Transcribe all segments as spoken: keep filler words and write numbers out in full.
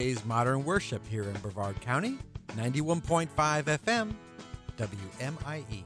Today's Modern Worship here in Brevard County, ninety-one point five F M, W M I E.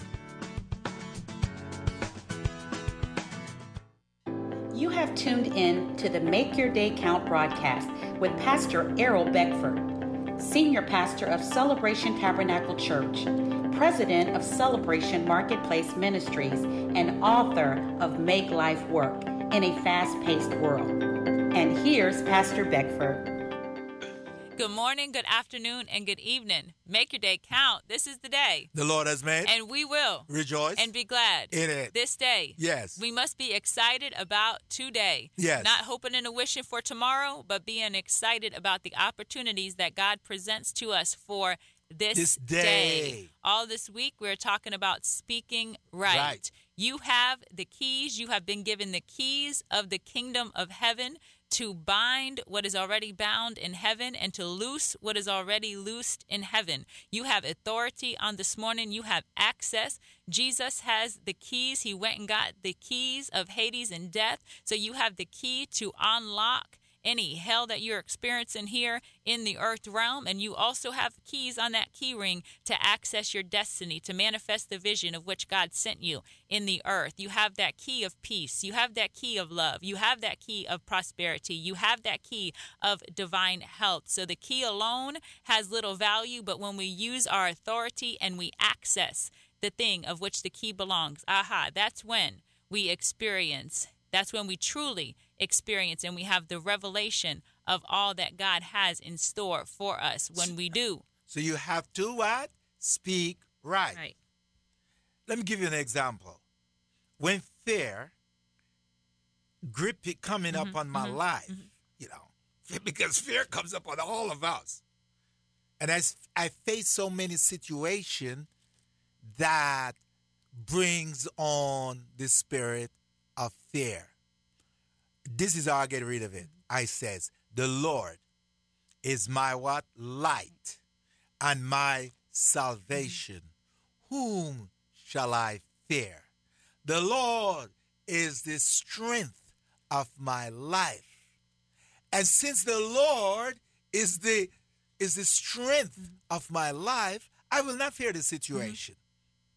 You have tuned in to the Make Your Day Count broadcast with Pastor Errol Beckford, Senior Pastor of Celebration Tabernacle Church, President of Celebration Marketplace Ministries, and author of Make Life Work in a Fast-Paced World. And here's Pastor Beckford. Good morning, good afternoon, and good evening. Make your day count. This is the day the Lord has made. And we will rejoice and be glad in it. This day. Yes. We must be excited about today. Yes. Not hoping and wishing for tomorrow, but being excited about the opportunities that God presents to us for this, this day. day. All this week, we're talking about speaking right. right. You have the keys. You have been given the keys of the kingdom of heaven to bind what is already bound in heaven and to loose what is already loosed in heaven. You have authority on this morning. You have access. Jesus has the keys. He went and got the keys of Hades and death. So you have the key to unlock any hell that you're experiencing here in the earth realm. And you also have keys on that key ring to access your destiny, to manifest the vision of which God sent you in the earth. You have that key of peace. You have that key of love. You have that key of prosperity. You have that key of divine health. So the key alone has little value, but when we use our authority and we access the thing of which the key belongs, aha, that's when we experience That's when we truly experience and we have the revelation of all that God has in store for us when we do. So you have to what? Speak right. Right. Let me give you an example. When fear grip it coming mm-hmm, up on my mm-hmm, life, mm-hmm. you know, because fear comes up on all of us. And as I face so many situations that brings on the spirit of fear. This is how I get rid of it. I says, the Lord is my what? Light and my salvation. Whom shall I fear? The Lord is the strength of my life. And since the Lord is the is the strength mm-hmm. of my life, I will not fear the situation. Mm-hmm.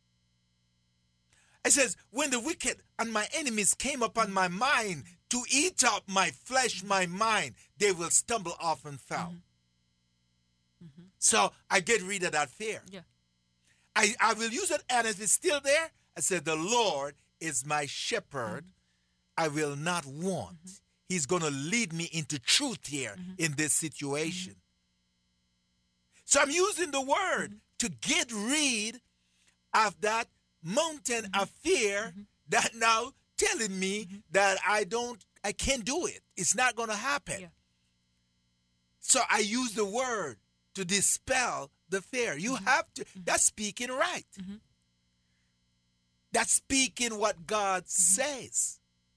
It says, when the wicked and my enemies came upon my mind to eat up my flesh, my mind, they will stumble off and fall. Mm-hmm. Mm-hmm. So I get rid of that fear. Yeah. I, I will use it, and if it's still there, I said, the Lord is my shepherd. Mm-hmm. I will not want. Mm-hmm. He's going to lead me into truth here mm-hmm. in this situation. Mm-hmm. So I'm using the word mm-hmm. to get rid of that mountain mm-hmm. of fear mm-hmm. that now telling me mm-hmm. that I don't, I can't do it. It's not going to happen. Yeah. So I use the word to dispel the fear. You mm-hmm. have to, mm-hmm. that's speaking right. Mm-hmm. That's speaking what God mm-hmm. says.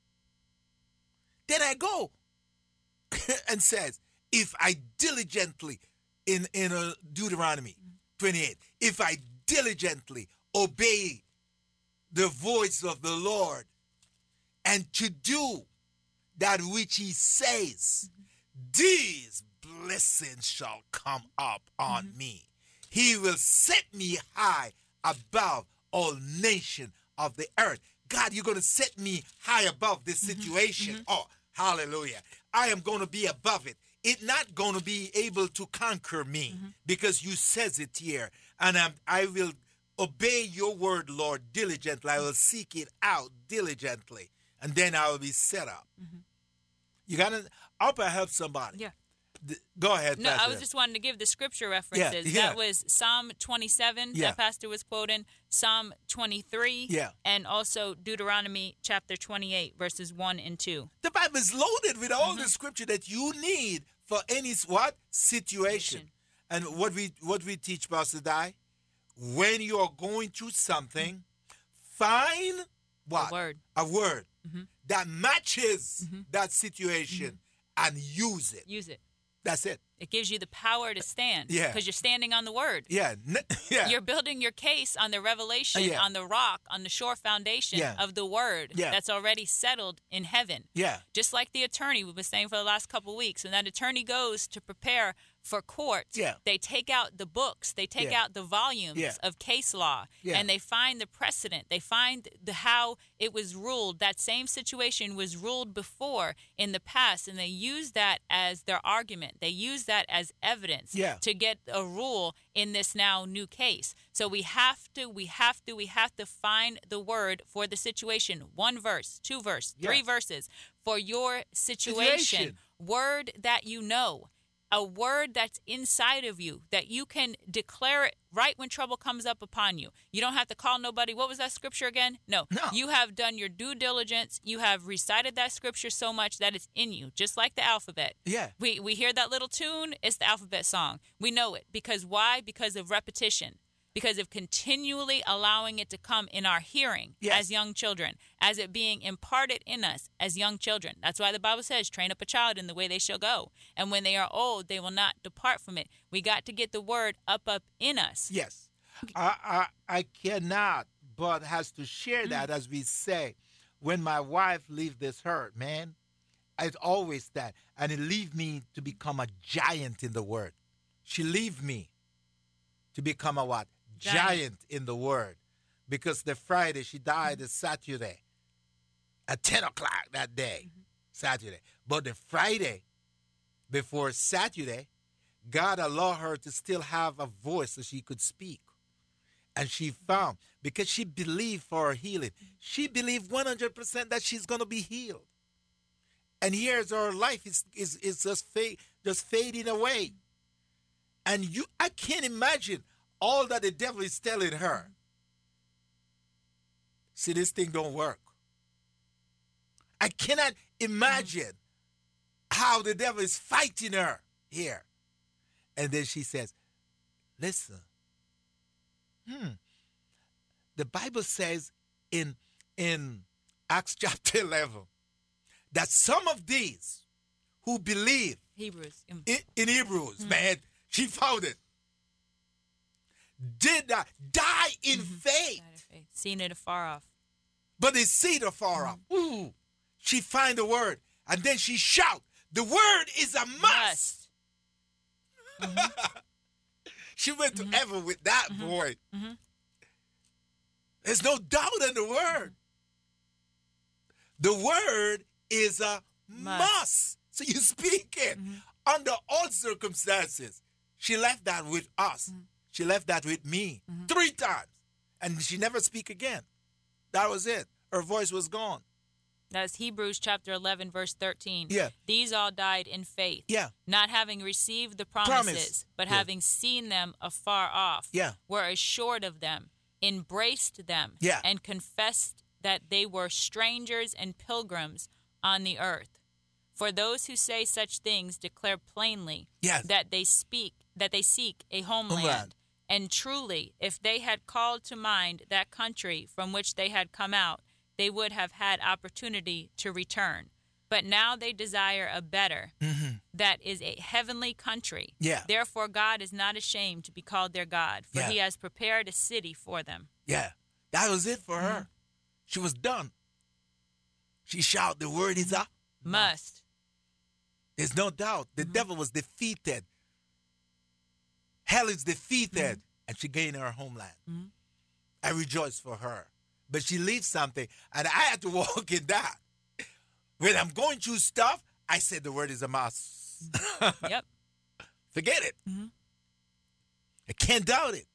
Then I go and says, if I diligently, in, in uh, Deuteronomy mm-hmm. twenty-eight, if I diligently obey the voice of the Lord and to do that which he says, mm-hmm. these blessings shall come up on mm-hmm. me. He will set me high above all nations of the earth. God, you're going to set me high above this situation. Mm-hmm. Oh, hallelujah. I am going to be above it. It's not going to be able to conquer me mm-hmm. because you says it here. And I'm, I will obey your word, Lord, diligently. I will seek it out diligently. And then I will be set up. Mm-hmm. You got to, I hope I help somebody. Yeah. The, go ahead, No, Pastor. I was just wanting to give the scripture references. Yeah, yeah. That was Psalm twenty-seven yeah. that Pastor was quoting, Psalm twenty-three, yeah. and also Deuteronomy chapter twenty-eight, verses one and two. The Bible is loaded with all mm-hmm. the scripture that you need for any what? Situation. Mission. And what we what we teach, Pastor Dai, when you are going through something, find what? A word. A word mm-hmm. that matches mm-hmm. that situation mm-hmm. and use it. Use it. That's it. It gives you the power to stand. Yeah. Because you're standing on the word. Yeah. N- yeah. You're building your case on the revelation, Yeah. on the rock, on the sure foundation Yeah. of the word Yeah. that's already settled in heaven. Yeah. Just like the attorney we've been saying for the last couple of weeks. When that attorney goes to prepare for court, Yeah. they take out the books, they take Yeah. out the volumes Yeah. of case law, Yeah. and they find the precedent. They find the how it was ruled. That same situation was ruled before in the past, and they use that as their argument. They use that as evidence Yeah. to get a rule in this now new case. So we have to, we have to, we have to find the word for the situation. One verse, two verse, three Yeah. verses for your situation. Situation. Word that you know. A word that's inside of you that you can declare it right when trouble comes up upon you. You don't have to call nobody. What was that scripture again? No. No. You have done your due diligence. You have recited that scripture so much that it's in you, just like the alphabet. Yeah. We we hear that little tune, it's the alphabet song. We know it. Because why? Because of repetition. Because of continually allowing it to come in our hearing Yes. as young children, as it being imparted in us as young children. That's why the Bible says, train up a child in the way they shall go. And when they are old, they will not depart from it. We got to get the word up, up in us. Yes. I, I I cannot but has to share that as we say, when my wife leave this earth, man, it's always that. And it leave me to become a giant in the word. She leave me to become a what? Giant. Giant in the word. Because the Friday, she died the Saturday at ten o'clock that day, Saturday. But the Friday before Saturday, God allowed her to still have a voice so she could speak. And she found, because she believed for her healing, she believed one hundred percent that she's going to be healed. And here's her life is, is, is just, fade, just fading away. And you, I can't imagine all that the devil is telling her. See, this thing don't work. I cannot imagine how the devil is fighting her here. And then she says, listen, hmm, the Bible says in, in Acts chapter eleven that some of these who believe Hebrews. Mm. in, in Hebrews, mm. man, she found it, did not die in Mm-hmm. faith. faith. Seen it afar off. But they see it afar mm. off. Ooh, she find the word, and then she shout, the word is a must. must. Mm-hmm. She went to mm-hmm. heaven with that mm-hmm. boy. Mm-hmm. There's no doubt in the word. The word is a must. must. So you speak it mm-hmm. under all circumstances. She left that with us. Mm-hmm. She left that with me mm-hmm. three times. And she never speak again. That was it. Her voice was gone. That's Hebrews chapter eleven, verse thirteen. Yeah. These all died in faith. Yeah. Not having received the promises, Promise. but yeah. having seen them afar off. Yeah. Were assured of them, embraced them, yeah. and confessed that they were strangers and pilgrims on the earth. For those who say such things declare plainly yes. that they speak that they seek a homeland. homeland. And truly, if they had called to mind that country from which they had come out, they would have had opportunity to return. But now they desire a better, mm-hmm. that is a heavenly country. Yeah. Therefore, God is not ashamed to be called their God, for yeah. he has prepared a city for them. Yeah, that was it for her. Mm-hmm. She was done. She shouted, the word is a must. There's no doubt. The mm-hmm. devil was defeated. Hell is defeated. Mm-hmm. And she gained her homeland. Mm-hmm. I rejoice for her. But she leaves something, and I had to walk in that. When I'm going through stuff, I said the word is a must. Mm-hmm. Yep. Forget it. Mm-hmm. I can't doubt it.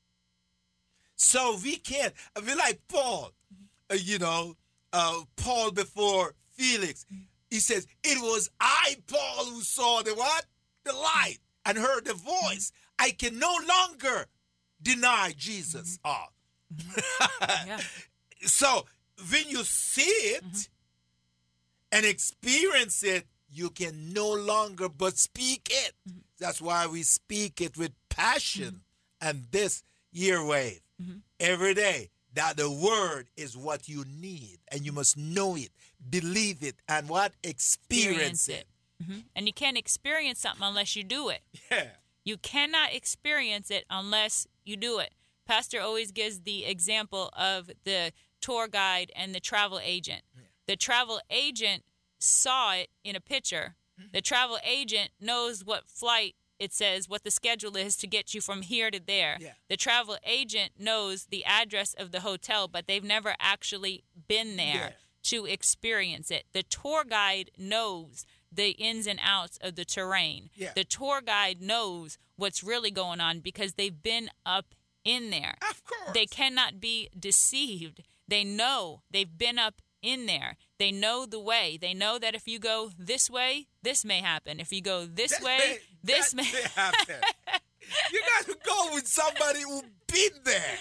So we can't. I mean, like Paul, uh, you know, uh, Paul before Felix. He says, it was I, Paul, who saw the what? The light and heard the voice. I can no longer deny Jesus. Mm-hmm. Oh. Yeah. So when you see it mm-hmm. and experience it, you can no longer but speak it. Mm-hmm. That's why we speak it with passion mm-hmm. and this year wave mm-hmm. every day. That the word is what you need, and you must know it, believe it, and what? Experience, Experience it. Mm-hmm. And you can't experience something unless you do it. Yeah. You cannot experience it unless you do it. Pastor always gives the example of the tour guide and the travel agent. Yeah. The travel agent saw it in a picture. Mm-hmm. The travel agent knows what flight it says, what the schedule is to get you from here to there. Yeah. The travel agent knows the address of the hotel, but they've never actually been there yeah. to experience it. The tour guide knows the ins and outs of the terrain. Yeah. The tour guide knows what's really going on because they've been up in there. Of course. They cannot be deceived. They know they've been up in there. They know the way. They know that if you go this way, this may happen. If you go this that way, may, this may, may happen. You got to go with somebody who's been there.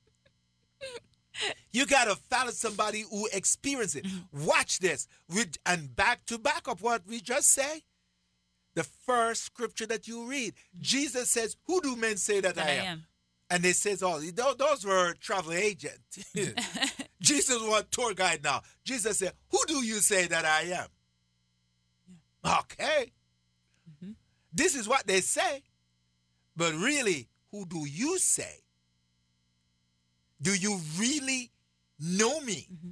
You got to follow somebody who experienced it. Mm-hmm. Watch this. With, and back to back up what we just say, the first scripture that you read, mm-hmm. Jesus says, who do men say that, that I, am? I am? And they says, oh, those were travel agents. Jesus was tour guide now. Jesus said, who do you say that I am? Yeah. Okay. Mm-hmm. This is what they say. But really, who do you say? Do you really know me? Mm-hmm.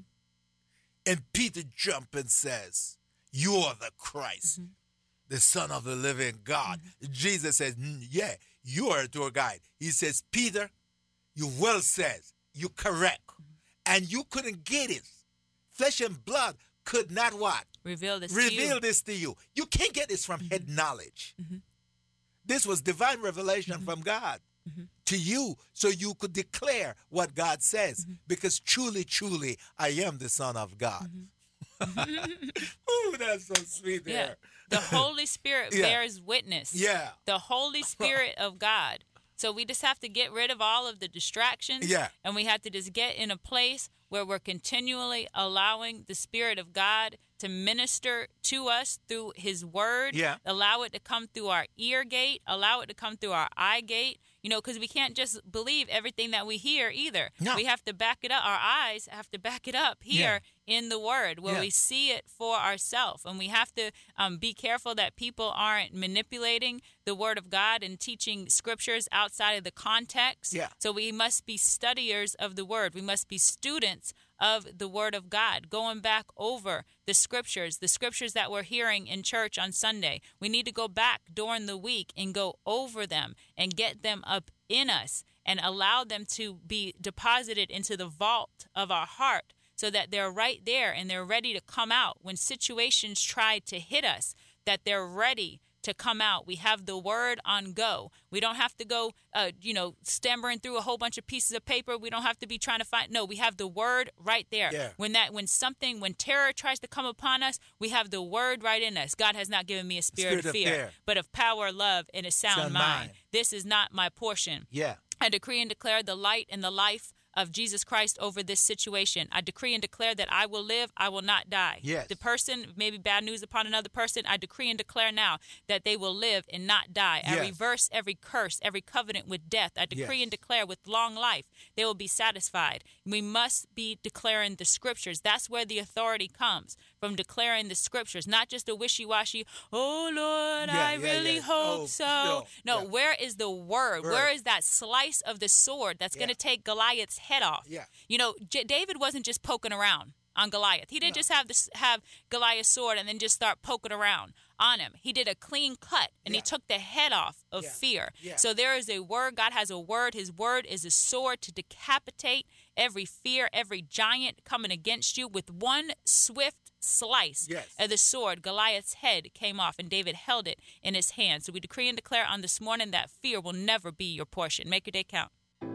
And Peter jumps and says, you are the Christ, mm-hmm. the Son of the living God. Mm-hmm. Jesus says, yeah, you are a tour guide. He says, Peter, you well says, you correct. Mm-hmm. And you couldn't get it. Flesh and blood could not what? Reveal this Reveal to you. this to you. You can't get this from mm-hmm. head knowledge. Mm-hmm. This was divine revelation mm-hmm. from God. Mm-hmm. To you, so you could declare what God says, mm-hmm. because truly, truly, I am the Son of God. Mm-hmm. Ooh, that's so sweet there. Yeah. The Holy Spirit yeah. bears witness. Yeah. The Holy Spirit of God. So we just have to get rid of all of the distractions. Yeah. And we have to just get in a place where we're continually allowing the Spirit of God to minister to us through His Word. Yeah. Allow it to come through our ear gate. Allow it to come through our eye gate. You know, because we can't just believe everything that we hear either. No. We have to back it up. Our eyes have to back it up here yeah. in the Word where yeah. we see it for ourselves. And we have to um, be careful that people aren't manipulating the Word of God and teaching scriptures outside of the context. Yeah. So we must be studiers of the Word. We must be students of the Word of God, going back over the scriptures, the scriptures that we're hearing in church on Sunday. We need to go back during the week and go over them and get them up in us and allow them to be deposited into the vault of our heart so that they're right there and they're ready to come out when situations try to hit us, that they're ready to come out. We have the Word on go. We don't have to go, uh, you know, stammering through a whole bunch of pieces of paper. We don't have to be trying to find. No, we have the Word right there. Yeah. When that, when something, when terror tries to come upon us, we have the Word right in us. God has not given me a spirit, spirit of, fear, of fear, but of power, love, and a sound, sound mind. mind. This is not my portion. Yeah. I decree and declare the light and the life of Jesus Christ over this situation. I decree and declare that I will live, I will not die. Yes. The person, maybe bad news upon another person, I decree and declare now that they will live and not die. Yes. I reverse every curse, every covenant with death. I decree Yes. and declare with long life, they will be satisfied. We must be declaring the scriptures. That's where the authority comes, from declaring the scriptures, not just a wishy-washy, oh, Lord, Yeah, I yeah, really yeah. hope Oh, so. no, No, yeah. where is the word? Word. Where is that slice of the sword that's Yeah. going to take Goliath's head off? Yeah. You know, J- David wasn't just poking around on Goliath. He didn't No. just have this, have Goliath's sword and then just start poking around on him. He did a clean cut and Yeah. he took the head off of Yeah. fear. Yeah. So there is a word. God has a word. His word is a sword to decapitate every fear, every giant coming against you. With one swift slice Yes. of the sword, Goliath's head came off and David held it in his hand. So we decree and declare on this morning that fear will never be your portion. Make your day count.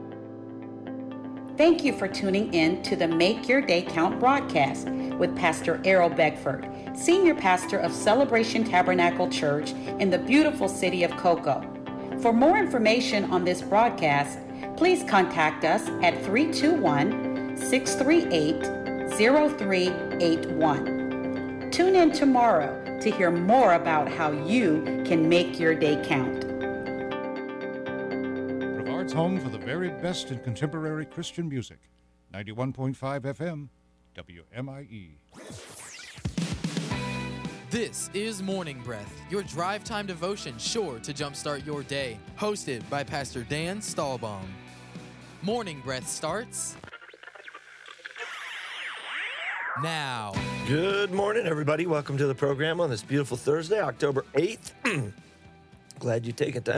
Thank you for tuning in to the Make Your Day Count broadcast with Pastor Errol Beckford, Senior Pastor of Celebration Tabernacle Church in the beautiful city of Cocoa. For more information on this broadcast, please contact us at three two one, six three eight, zero three eight one. Tune in tomorrow to hear more about how you can make your day count. Brevard's home for the very best in contemporary Christian music. ninety-one point five F M, W M I E. This is Morning Breath, your drive time devotion sure to jumpstart your day. Hosted by Pastor Dan Stahlbaum. Morning Breath starts now. Good morning, everybody. Welcome to the program on this beautiful Thursday, October eighth. Glad you take it time.